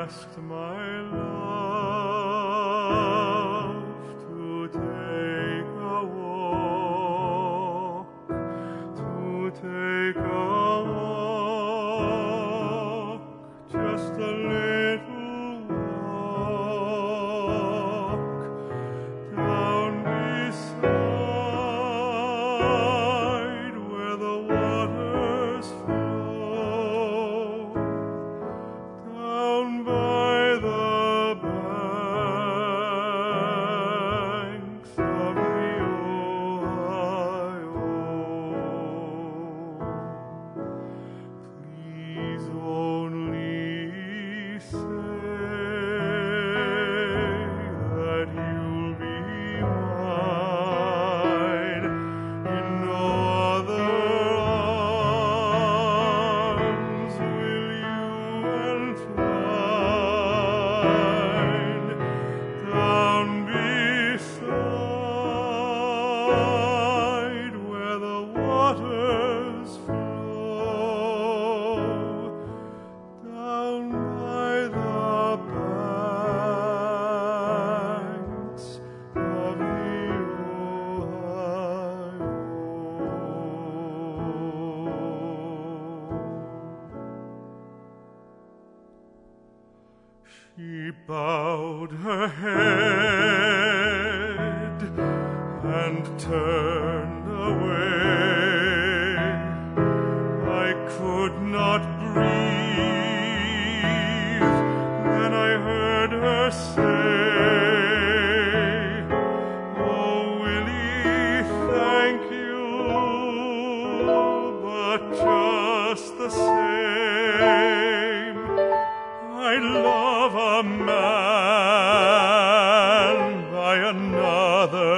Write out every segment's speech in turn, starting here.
asked my love to take a walk, just a little walk down beside where the waters flow, down by the banks of the Ohio. Please only say that you'll be mine. In no other arms will you entwine, down beside where the waters flow, down by the banks of the Ohio. She bowed her head and turned away. I could not breathe. Then I heard her say, "Oh, Willie, thank you, but just the same, I'd love a man by another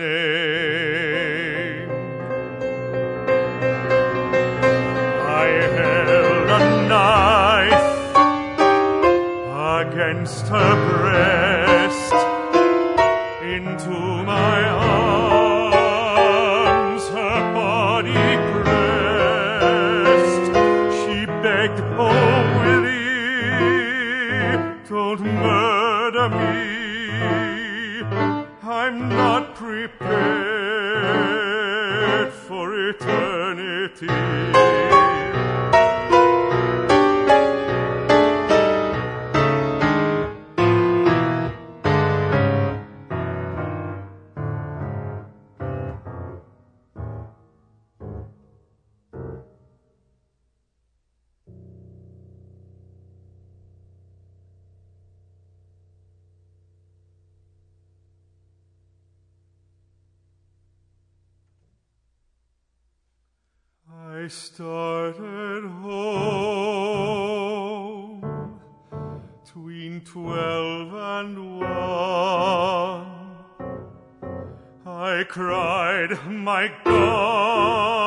name." I held a knife against her breast, into my arms her body pressed. She begged, "Oh, Willie, don't murder me. I'm not prepared for eternity." I started home between 12 and 1. I cried, "My God,